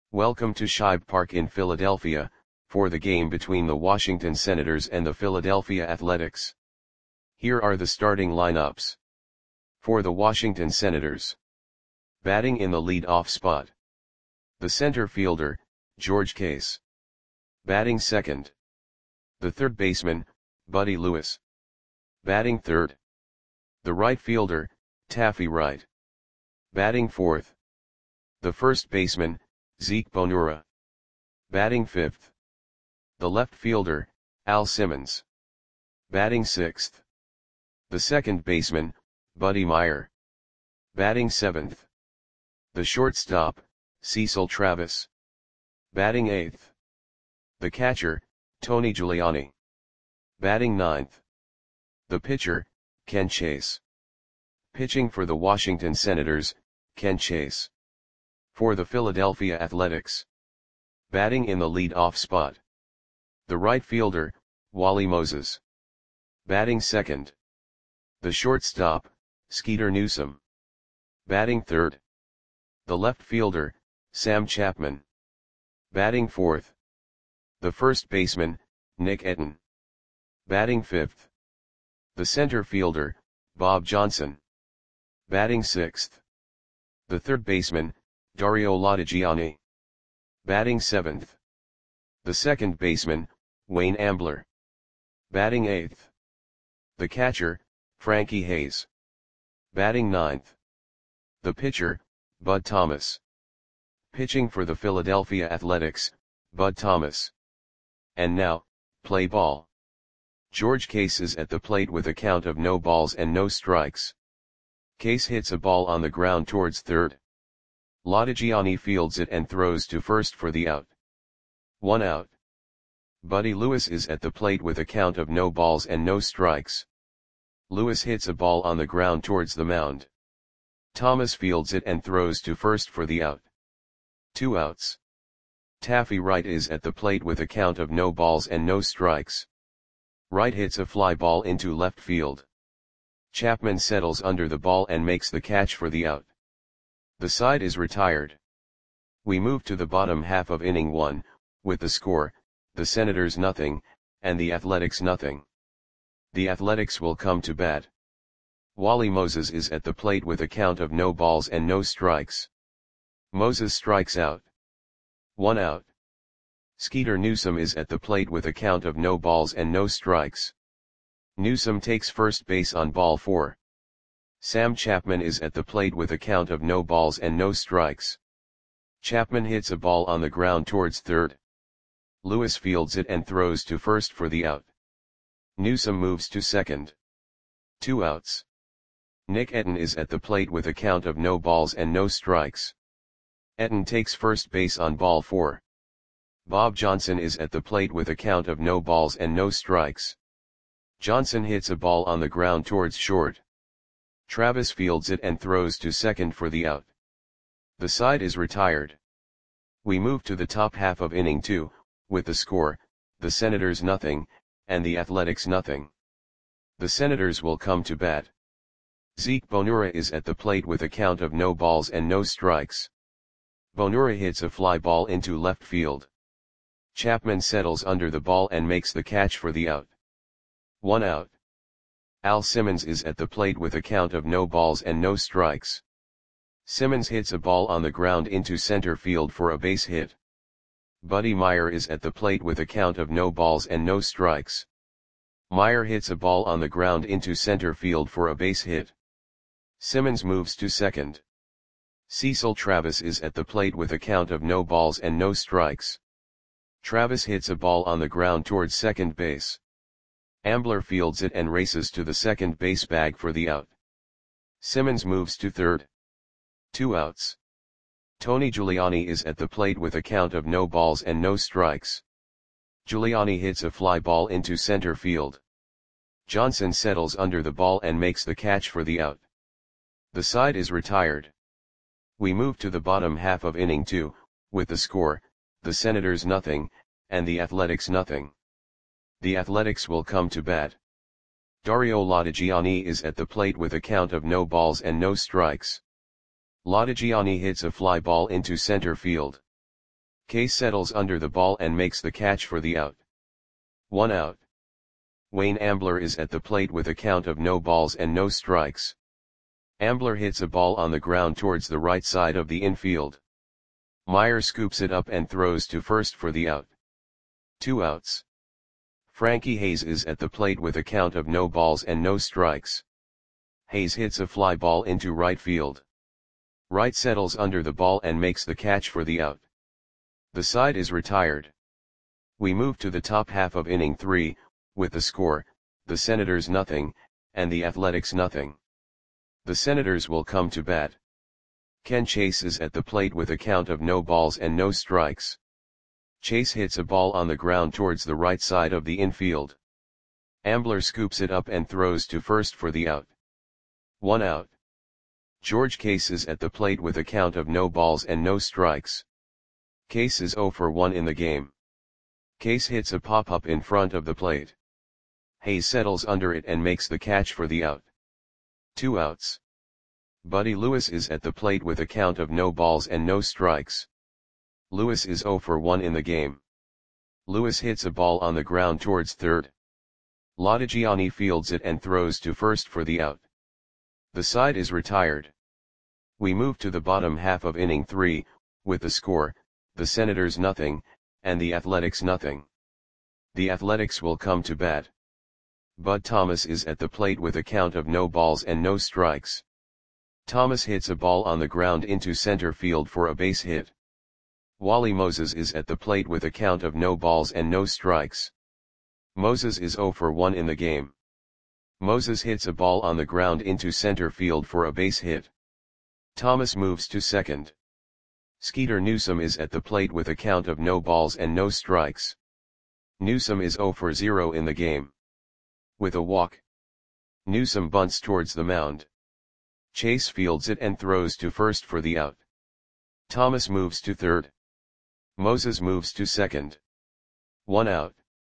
Welcome to Shibe Park in Philadelphia, for the game between the Washington Senators and the Philadelphia Athletics. Here are the starting lineups. For the Washington Senators. Batting in the lead-off spot. The center fielder, George Case. Batting second. The third baseman, Buddy Lewis. Batting third. The right fielder, Taffy Wright. Batting fourth. The first baseman, Zeke Bonura. Batting fifth. The left fielder, Al Simmons. Batting sixth. The second baseman, Buddy Meyer. Batting seventh. The shortstop, Cecil Travis. Batting eighth. The catcher, Tony Giuliani. Batting ninth. The pitcher, Ken Chase. Pitching for the Washington Senators, Ken Chase. For the Philadelphia Athletics. Batting in the lead-off spot. The right fielder, Wally Moses. Batting second. The shortstop, Skeeter Newsom. Batting third. The left fielder, Sam Chapman. Batting fourth. The first baseman, Nick Etten. Batting fifth. The center fielder, Bob Johnson. Batting sixth. The third baseman, Dario Lodigiani. Batting seventh. The second baseman, Wayne Ambler. Batting eighth. The catcher, Frankie Hayes. Batting ninth. The pitcher, Bud Thomas. Pitching for the Philadelphia Athletics, Bud Thomas. And now, play ball. George Case is at the plate with a count of no balls and no strikes. Case hits a ball on the ground towards third. Lodigiani fields it and throws to first for the out. 1 out. Buddy Lewis is at the plate with a count of no balls and no strikes. Lewis hits a ball on the ground towards the mound. Thomas fields it and throws to first for the out. 2 outs. Taffy Wright is at the plate with a count of no balls and no strikes. Wright hits a fly ball into left field. Chapman settles under the ball and makes the catch for the out. The side is retired. We move to the bottom half of inning 1, with the score, the Senators nothing, and the Athletics nothing. The Athletics will come to bat. Wally Moses is at the plate with a count of no balls and no strikes. Moses strikes out. 1 out. Skeeter Newsom is at the plate with a count of no balls and no strikes. Newsom takes first base on ball 4. Sam Chapman is at the plate with a count of no balls and no strikes. Chapman hits a ball on the ground towards third. Lewis fields it and throws to first for the out. Newsom moves to second. 2 outs. Nick Etten is at the plate with a count of no balls and no strikes. Etten takes first base on ball 4. Bob Johnson is at the plate with a count of no balls and no strikes. Johnson hits a ball on the ground towards short. Travis fields it and throws to second for the out. The side is retired. We move to the top half of inning 2, with the score, the Senators nothing, and the Athletics nothing. The Senators will come to bat. Zeke Bonura is at the plate with a count of no balls and no strikes. Bonura hits a fly ball into left field. Chapman settles under the ball and makes the catch for the out. 1 out. Al Simmons is at the plate with a count of no balls and no strikes. Simmons hits a ball on the ground into center field for a base hit. Buddy Meyer is at the plate with a count of no balls and no strikes. Meyer hits a ball on the ground into center field for a base hit. Simmons moves to second. Cecil Travis is at the plate with a count of no balls and no strikes. Travis hits a ball on the ground towards second base. Ambler fields it and races to the second base bag for the out. Simmons moves to third. 2 outs. Tony Giuliani is at the plate with a count of no balls and no strikes. Giuliani hits a fly ball into center field. Johnson settles under the ball and makes the catch for the out. The side is retired. We move to the bottom half of inning 2, with the score, the Senators nothing, and the Athletics nothing. The Athletics will come to bat. Dario Lodigiani is at the plate with a count of no balls and no strikes. Lodigiani hits a fly ball into center field. Case settles under the ball and makes the catch for the out. 1 out. Wayne Ambler is at the plate with a count of no balls and no strikes. Ambler hits a ball on the ground towards the right side of the infield. Meyer scoops it up and throws to first for the out. 2 outs. Frankie Hayes is at the plate with a count of no balls and no strikes. Hayes hits a fly ball into right field. Wright settles under the ball and makes the catch for the out. The side is retired. We move to the top half of inning 3, with the score, the Senators nothing, and the Athletics nothing. The Senators will come to bat. Ken Chase is at the plate with a count of no balls and no strikes. Chase hits a ball on the ground towards the right side of the infield. Ambler scoops it up and throws to first for the out. 1 out. George Case is at the plate with a count of no balls and no strikes. Case is 0 for 1 in the game. Case hits a pop-up in front of the plate. Hayes settles under it and makes the catch for the out. 2 outs. Buddy Lewis is at the plate with a count of no balls and no strikes. Lewis is 0 for 1 in the game. Lewis hits a ball on the ground towards third. Lodigiani fields it and throws to first for the out. The side is retired. We move to the bottom half of inning 3, with the score, the Senators nothing, and the Athletics nothing. The Athletics will come to bat. Bud Thomas is at the plate with a count of no balls and no strikes. Thomas hits a ball on the ground into center field for a base hit. Wally Moses is at the plate with a count of no balls and no strikes. Moses is 0 for 1 in the game. Moses hits a ball on the ground into center field for a base hit. Thomas moves to second. Skeeter Newsome is at the plate with a count of no balls and no strikes. Newsome is 0 for 0 in the game. With a walk, Newsome bunts towards the mound. Chase fields it and throws to first for the out. Thomas moves to third. Moses moves to second. 1 out.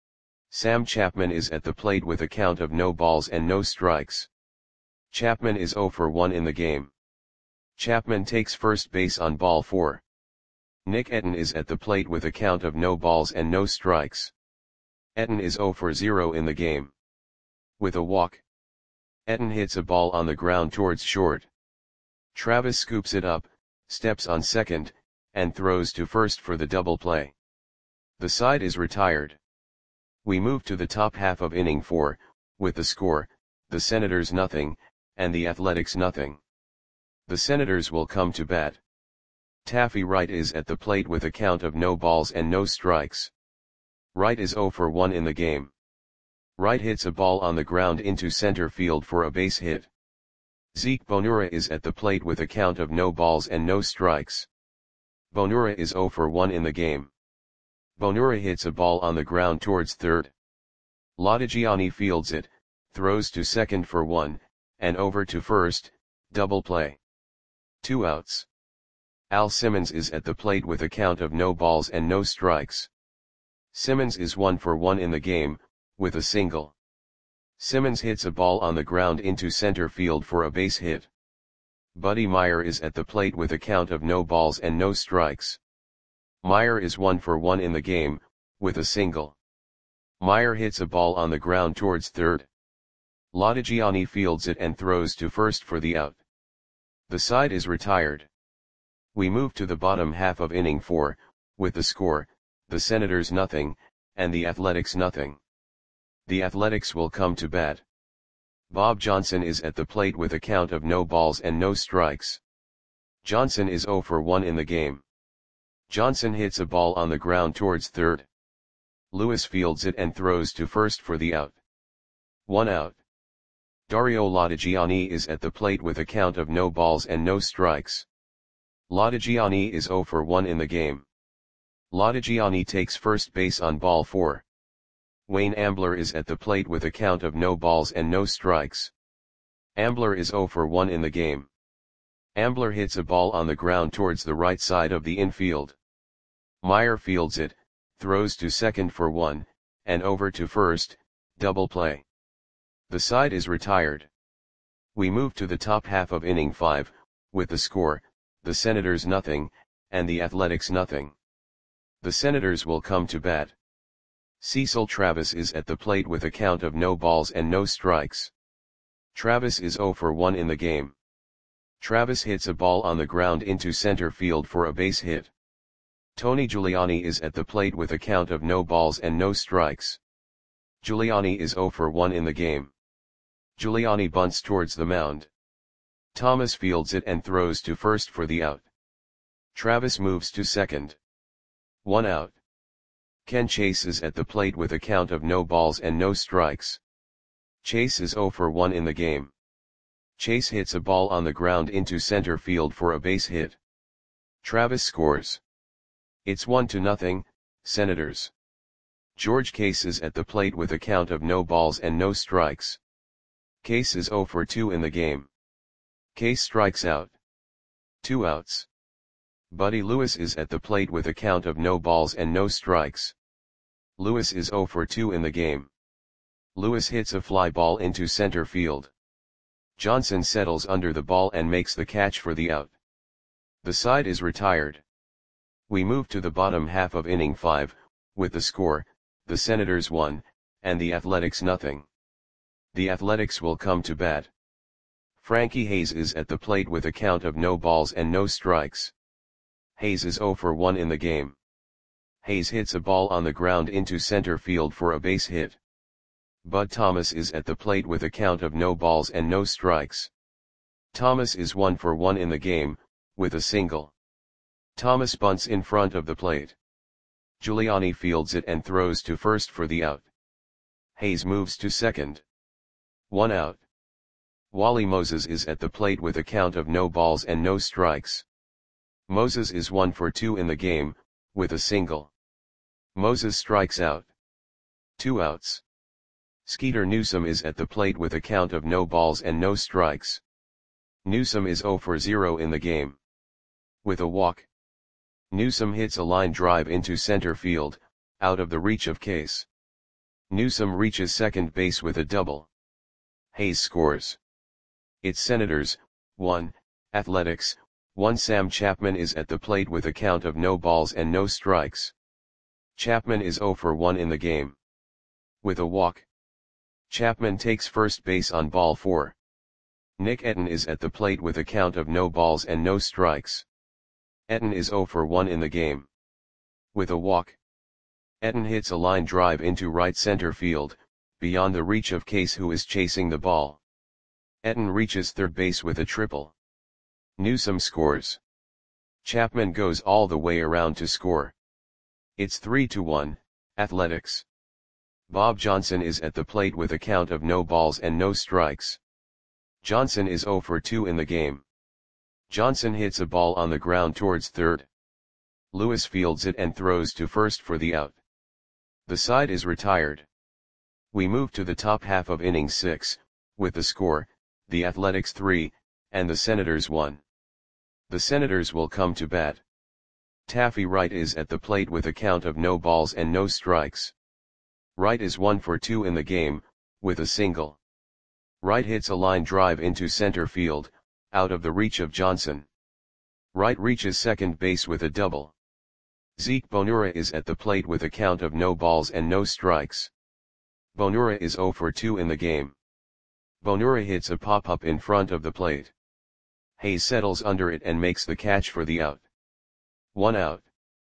Sam Chapman is at the plate with a count of no balls and no strikes. Chapman is 0 for 1 in the game. Chapman takes first base on ball 4. Nick Etten is at the plate with a count of no balls and no strikes. Etten is 0 for 0 in the game. With a walk, Etten hits a ball on the ground towards short. Travis scoops it up, steps on second, and throws to first for the double play. The side is retired. We move to the top half of inning 4, with the score, the Senators nothing, and the Athletics nothing. The Senators will come to bat. Taffy Wright is at the plate with a count of no balls and no strikes. Wright is 0 for 1 in the game. Wright hits a ball on the ground into center field for a base hit. Zeke Bonura is at the plate with a count of no balls and no strikes. Bonura is 0 for 1 in the game. Bonura hits a ball on the ground towards third. Lodigiani fields it, throws to second for 1, and over to first, double play. 2 outs. Al Simmons is at the plate with a count of no balls and no strikes. Simmons is 1 for 1 in the game, with a single. Simmons hits a ball on the ground into center field for a base hit. Buddy Meyer is at the plate with a count of no balls and no strikes. Meyer is 1 for 1 in the game, with a single. Meyer hits a ball on the ground towards third. Lodigiani fields it and throws to first for the out. The side is retired. We move to the bottom half of inning 4, with the score, the Senators nothing, and the Athletics nothing. The Athletics will come to bat. Bob Johnson is at the plate with a count of no balls and no strikes. Johnson is 0 for 1 in the game. Johnson hits a ball on the ground towards third. Lewis fields it and throws to first for the out. 1 out. Dario Lodigiani is at the plate with a count of no balls and no strikes. Lodigiani is 0 for 1 in the game. Lodigiani takes first base on ball 4. Wayne Ambler is at the plate with a count of no balls and no strikes. Ambler is 0 for 1 in the game. Ambler hits a ball on the ground towards the right side of the infield. Meyer fields it, throws to second for 1, and over to first, double play. The side is retired. We move to the top half of inning 5, with the score, the Senators nothing, and the Athletics nothing. The Senators will come to bat. Cecil Travis is at the plate with a count of no balls and no strikes. Travis is 0 for 1 in the game. Travis hits a ball on the ground into center field for a base hit. Tony Giuliani is at the plate with a count of no balls and no strikes. Giuliani is 0 for 1 in the game. Giuliani bunts towards the mound. Thomas fields it and throws to first for the out. Travis moves to second. 1 out. Ken Chase is at the plate with a count of no balls and no strikes. Chase is 0 for 1 in the game. Chase hits a ball on the ground into center field for a base hit. Travis scores. It's 1-0, Senators. George Case is at the plate with a count of no balls and no strikes. Case is 0 for 2 in the game. Case strikes out. 2 outs. Buddy Lewis is at the plate with a count of no balls and no strikes. Lewis is 0 for 2 in the game. Lewis hits a fly ball into center field. Johnson settles under the ball and makes the catch for the out. The side is retired. We move to the bottom half of inning 5, with the score, the Senators 1, and the Athletics 0. The Athletics will come to bat. Frankie Hayes is at the plate with a count of no balls and no strikes. Hayes is 0 for 1 in the game. Hayes hits a ball on the ground into center field for a base hit. Bud Thomas is at the plate with a count of no balls and no strikes. Thomas is 1 for 1 in the game, with a single. Thomas bunts in front of the plate. Giuliani fields it and throws to first for the out. Hayes moves to second. 1 out. Wally Moses is at the plate with a count of no balls and no strikes. Moses is 1 for 2 in the game, with a single. Moses strikes out. 2 outs. Skeeter Newsome is at the plate with a count of no balls and no strikes. Newsome is 0 for 0 in the game. With a walk. Newsome hits a line drive into center field, out of the reach of Case. Newsome reaches second base with a double. Hayes scores. It's Senators, 1, Athletics, 1. Sam Chapman is at the plate with a count of no balls and no strikes. Chapman is 0 for 1 in the game. With a walk. Chapman takes first base on ball 4. Nick Etten is at the plate with a count of no balls and no strikes. Etten is 0 for 1 in the game. With a walk. Etten hits a line drive into right center field, beyond the reach of Case, who is chasing the ball. Etten reaches third base with a triple. Newsome scores. Chapman goes all the way around to score. It's 3-1, Athletics. Bob Johnson is at the plate with a count of no balls and no strikes. Johnson is 0 for 2 in the game. Johnson hits a ball on the ground towards third. Lewis fields it and throws to first for the out. The side is retired. We move to the top half of inning 6, with the score, the Athletics 3, and the Senators 1. The Senators will come to bat. Taffy Wright is at the plate with a count of no balls and no strikes. Wright is 1 for 2 in the game, with a single. Wright hits a line drive into center field, out of the reach of Johnson. Wright reaches second base with a double. Zeke Bonura is at the plate with a count of no balls and no strikes. Bonura is 0 for 2 in the game. Bonura hits a pop-up in front of the plate. Hayes settles under it and makes the catch for the out. 1 out.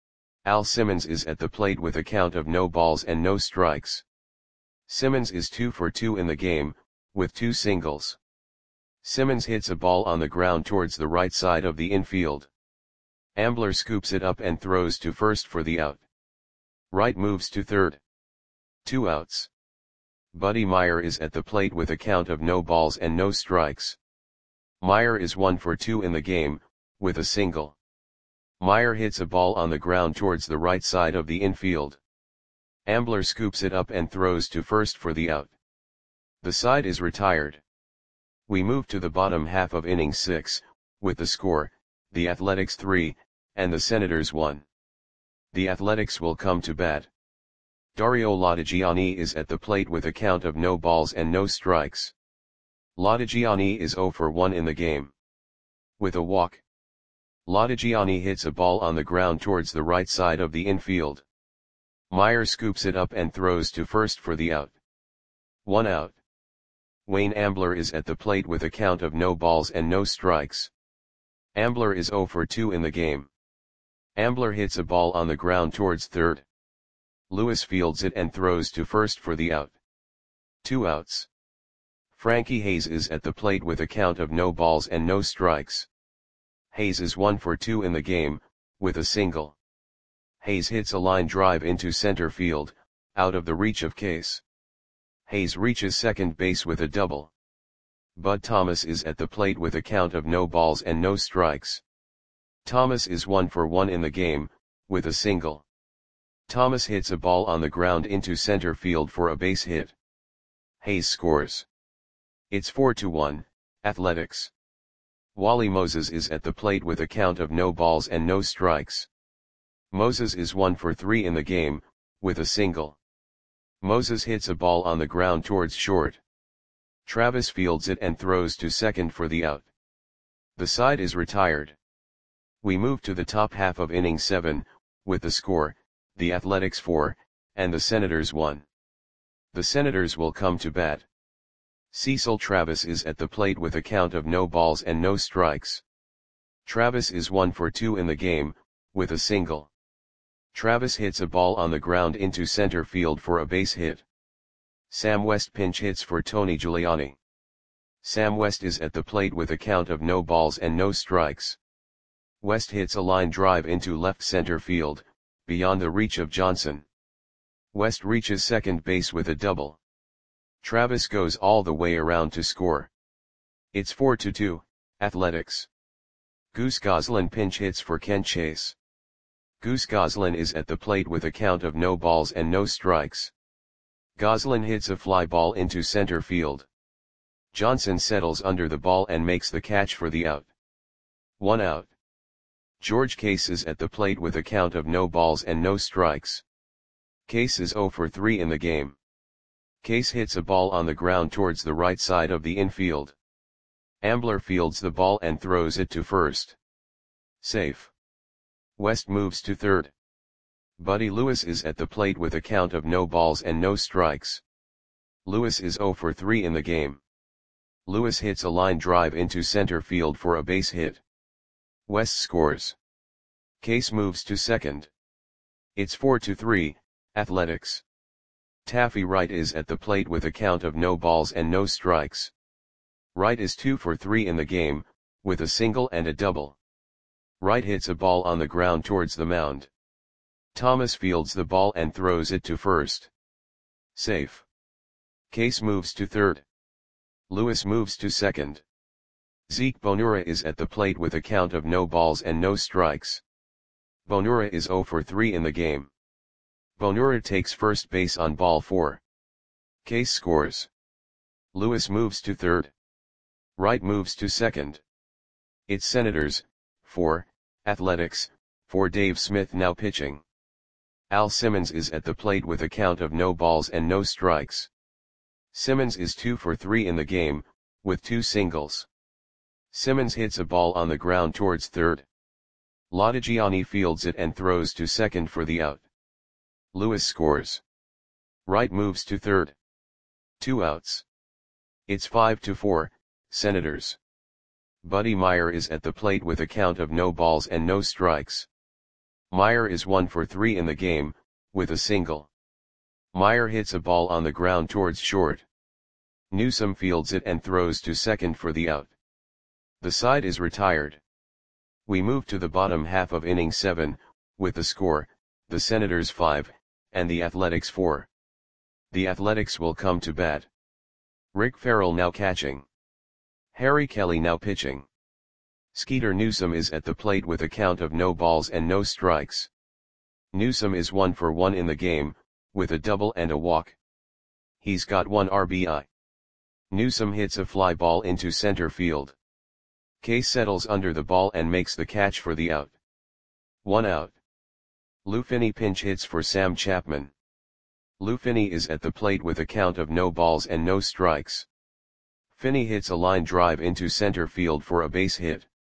Al Simmons is at the plate with a count of no balls and no strikes. Simmons is 2 for 2 in the game, with 2 singles. Simmons hits a ball on the ground towards the right side of the infield. Ambler scoops it up and throws to first for the out. Wright moves to third. 2 outs. Buddy Meyer is at the plate with a count of no balls and no strikes. Meyer is 1 for 2 in the game, with a single. Meyer hits a ball on the ground towards the right side of the infield. Ambler scoops it up and throws to first for the out. The side is retired. We move to the bottom half of inning 6, with the score, the Athletics 3, and the Senators 1. The Athletics will come to bat. Dario Latigiani is at the plate with a count of no balls and no strikes. Latigiani is 0 for 1 in the game. With a walk. Lodigiani hits a ball on the ground towards the right side of the infield. Meyer scoops it up and throws to first for the out. 1 out. Wayne Ambler is at the plate with a count of no balls and no strikes. Ambler is 0 for 2 in the game. Ambler hits a ball on the ground towards third. Lewis fields it and throws to first for the out. 2 outs. Frankie Hayes is at the plate with a count of no balls and no strikes. Hayes is 1 for 2 in the game, with a single. Hayes hits a line drive into center field, out of the reach of Case. Hayes reaches second base with a double. Bud Thomas is at the plate with a count of no balls and no strikes. Thomas is 1 for 1 in the game, with a single. Thomas hits a ball on the ground into center field for a base hit. Hayes scores. It's 4-1, Athletics. Wally Moses is at the plate with a count of no balls and no strikes. Moses is 1 for 3 in the game, with a single. Moses hits a ball on the ground towards short. Travis fields it and throws to second for the out. The side is retired. We move to the top half of inning 7, with the score, the Athletics 4, and the Senators 1. The Senators will come to bat. Cecil Travis is at the plate with a count of no balls and no strikes. Travis is 1 for 2 in the game, with a single. Travis hits a ball on the ground into center field for a base hit. Sam West pinch hits for Tony Giuliani. Sam West is at the plate with a count of no balls and no strikes. West hits a line drive into left center field, beyond the reach of Johnson. West reaches second base with a double. Travis goes all the way around to score. It's 4-2, Athletics. Goose Goslin pinch hits for Ken Chase. Goose Goslin is at the plate with a count of no balls and no strikes. Goslin hits a fly ball into center field. Johnson settles under the ball and makes the catch for the out. 1 out. George Case is at the plate with a count of no balls and no strikes. Case is 0 for 3 in the game. Case hits a ball on the ground towards the right side of the infield. Ambler fields the ball and throws it to first. Safe. West moves to third. Buddy Lewis is at the plate with a count of no balls and no strikes. Lewis is 0 for 3 in the game. Lewis hits a line drive into center field for a base hit. West scores. Case moves to second. It's 4-3, Athletics. Taffy Wright is at the plate with a count of no balls and no strikes. Wright is 2 for 3 in the game, with a single and a double. Wright hits a ball on the ground towards the mound. Thomas fields the ball and throws it to first. Safe. Case moves to third. Lewis moves to second. Zeke Bonura is at the plate with a count of no balls and no strikes. Bonura is 0 for 3 in the game. Bonura takes first base on ball 4. Case scores. Lewis moves to third. Wright moves to second. It's Senators, 4, Athletics, for Dave Smith now pitching. Al Simmons is at the plate with a count of no balls and no strikes. Simmons is 2 for 3 in the game, with 2 singles. Simmons hits a ball on the ground towards third. Lodigiani fields it and throws to second for the out. Lewis scores. Wright moves to third. 2 outs. It's 5-4, Senators. Buddy Meyer is at the plate with a count of no balls and no strikes. Meyer is 1 for 3 in the game, with a single. Meyer hits a ball on the ground towards short. Newsome fields it and throws to second for the out. The side is retired. We move to the bottom half of inning 7, with the score, the Senators 5, and the Athletics 4. The Athletics will come to bat. Rick Farrell now catching. Harry Kelly now pitching. Skeeter Newsome is at the plate with a count of no balls and no strikes. Newsome is 1 for 1 in the game, with a double and a walk. He's got 1 RBI. Newsome hits a fly ball into center field. Case settles under the ball and makes the catch for the out. 1 out. Lou Finney pinch hits for Sam Chapman. Lou Finney is at the plate with a count of no balls and no strikes. Finney hits a line drive into center field for a base hit.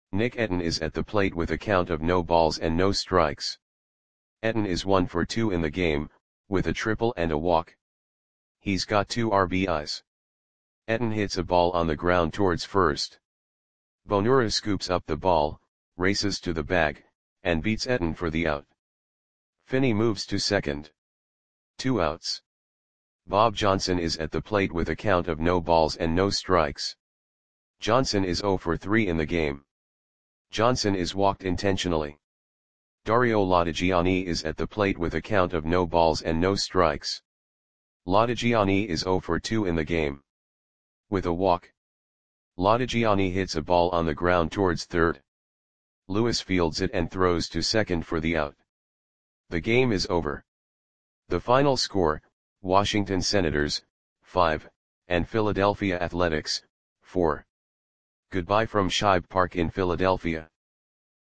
Nick Etten is at the plate with a count of no balls and no strikes. Etten is 1 for 2 in the game, with a triple and a walk. He's got 2 RBIs. Etten hits a ball on the ground towards first. Bonura scoops up the ball, races to the bag, and beats Etten for the out. Finney moves to second. 2 outs. Bob Johnson is at the plate with a count of no balls and no strikes. Johnson is 0 for 3 in the game. Johnson is walked intentionally. Dario Latigiani is at the plate with a count of no balls and no strikes. Latigiani is 0 for 2 in the game. With a walk. Latigiani hits a ball on the ground towards third. Lewis fields it and throws to second for the out. The game is over. The final score, Washington Senators, 5, and Philadelphia Athletics, 4. Goodbye from Shibe Park in Philadelphia.